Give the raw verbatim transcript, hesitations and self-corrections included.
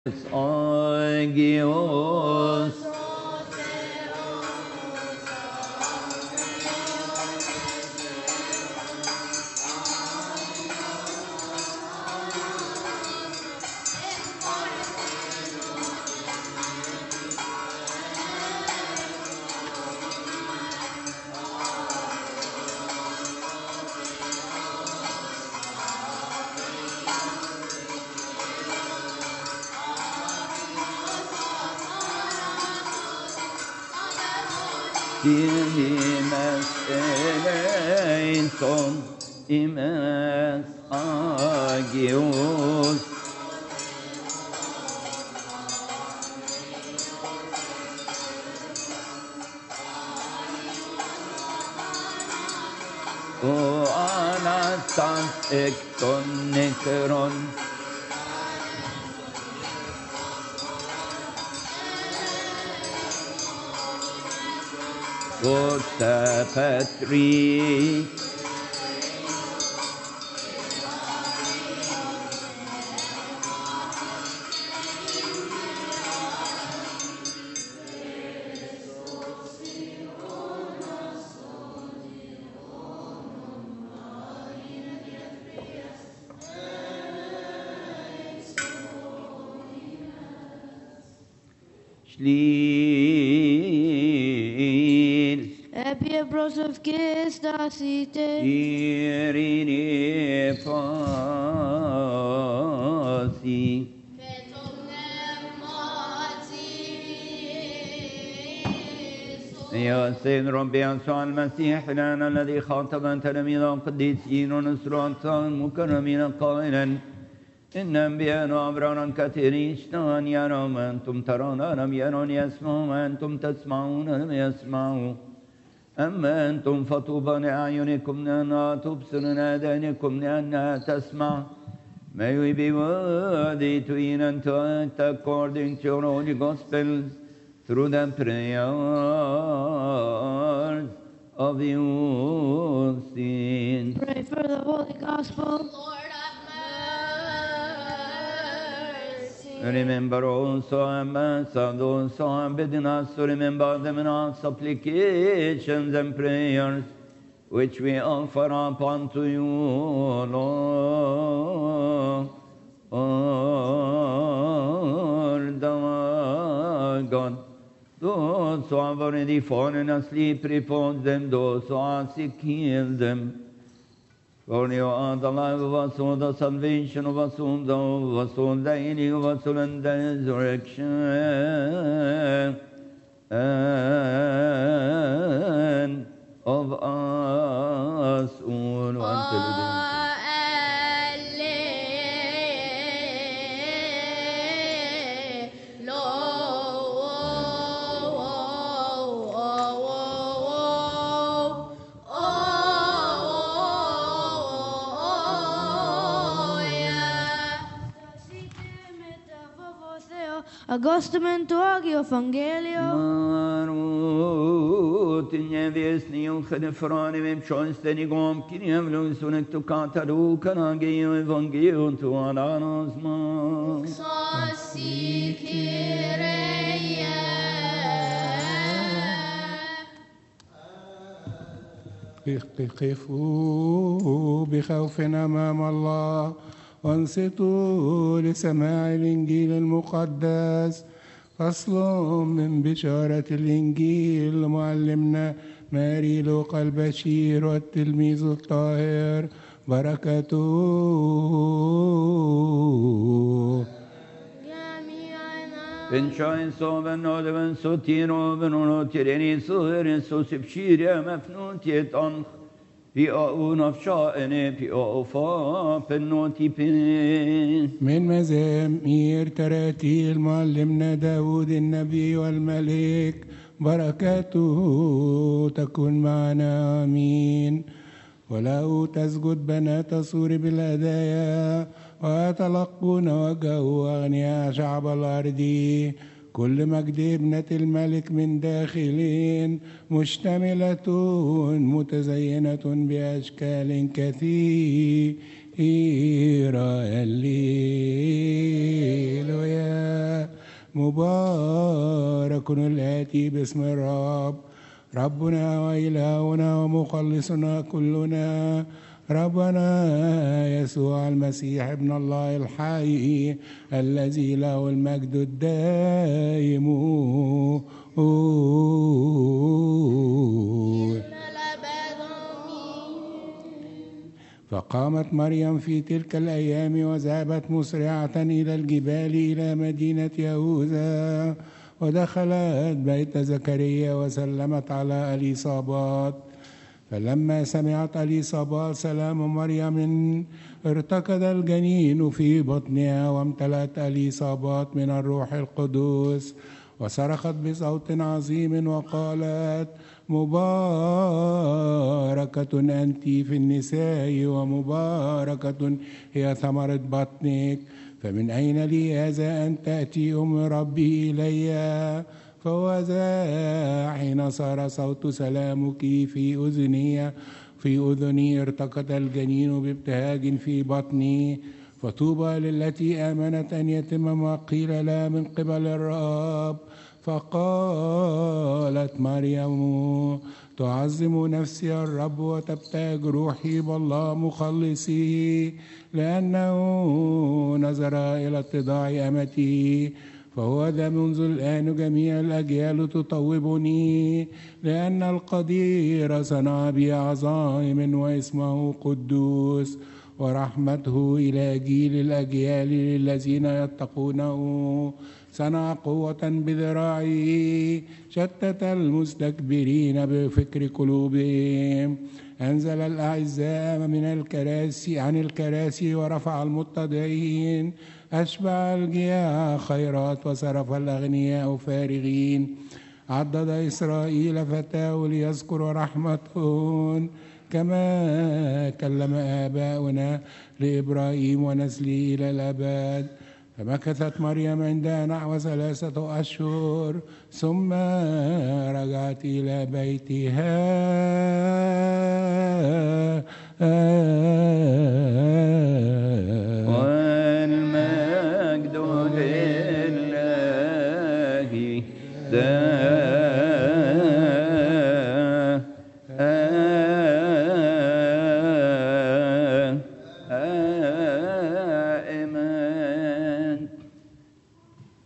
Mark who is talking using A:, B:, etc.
A: Agios Imes eleison, imes agios. O anastas ekton nekron. Forza Patri Shlil
B: Apie prosovkės dasite.
A: Irine Pasi يا سيد ربي يسوع المسيح لنا الذي خاطب تلاميذ القديسين ونصرات المكرمين قائلا إن أنبياء أبرارا كثيرين اشتهى يروا ما أنتم ترون لم يرون يسمعوا ما أنتم تسمعون لم يسمعوا أما أنتم فطوبى لأعينكم لأنها تبصر لآذانكم لأنها تسمع. May we be worthy to eat and to act according to your holy gospel through the prayers of your saints.
B: Pray for the Holy Gospel.
C: Lord have mercy.
A: Remember also ambassadors who have bidden us to remember them in our supplications and prayers, which we offer up unto you, Lord, Lord our God. Those who have already fallen asleep, repose them. Those who are sick, heal them. For you are the life of us all, the salvation of us all, the of us all, the healing of us all, and the resurrection and of us all. Until the
B: Agostum tuagi Evangelio.
A: Marut njeviesni u khenefrani vim chonsteni gom kinjem lusunek tu kataru kanagi evangelion tu alanos ma.
D: قفوا بخوف أمام الله وانصتوا لسماع الإنجيل المقدس. فصل من بشارة الإنجيل معلمنا ماري لوقا البشير والتلميذ الطاهر بركاته.
A: Pençain soven odeven sotiro venono tireni suherin sosipshirya mefnutiyet anх في أونف شائن في أوفا بنوتي بين
D: من مزامير تراتيل معلمنا داود النبي والملك بركاته تكون معنا آمين. وله تسجد بنات سور بالهدايا ويتلقون وجهه أغنياء شعب الأرض. كل مجد ابنة الملك من داخلين مشتملة متزينة بأشكال كثيرة هللويا. مبارك الآتي باسم الرب، ربنا وإلهنا ومخلصنا كلنا، ربنا يسوع المسيح ابن الله الحي الذي له المجد الدائم. فقامت مريم في تلك الأيام وذهبت مسرعة إلى الجبال إلى مدينة يهوذا، ودخلت بيت زكريا وسلمت على إليصابات. فلما سمعت إليصابات سلام مريم ارتكض الجنين في بطنها، وامتلأت إليصابات من الروح القدس، وصرخت بصوت عظيم وقالت: مباركة أنت في النساء، ومباركة هي ثمرة بطنك. فمن أين لي هذا أن تأتي أم ربي إلي؟ فوذا حين صار صوت سلامك في أذني في أذني ارتقد الجنين بابتهاج في بطني. فطوبى للتي آمنت أن يتم ما قيل لها من قبل الرب. فقالت مريم: تعظم نفسي الرب وتبتهج روحي بالله مخلصي، لأنه نظر إلى اتضاع أمتي. فهو ذا منذ الآن جميع الأجيال تطوبني، لأن القدير صنع بي عظائم واسمه قدوس، ورحمته إلى جيل الأجيال للذين يتقونه. صنع قوة بذراعه، شتت المستكبرين بفكر قلوبهم. أنزل الأعزاء من الكراسي عن الكراسي، ورفع المتضعين. أشبع الجياع خيرات، وصرف الأغنياء فارغين. عدد إسرائيل فتاه ليذكر رحمتهم، كما كلم آباؤنا لإبراهيم ونسله إلى الأبد. فمكثت مريم عندها نحو ثلاثة أشهر، ثم رجعت إلى بيتها.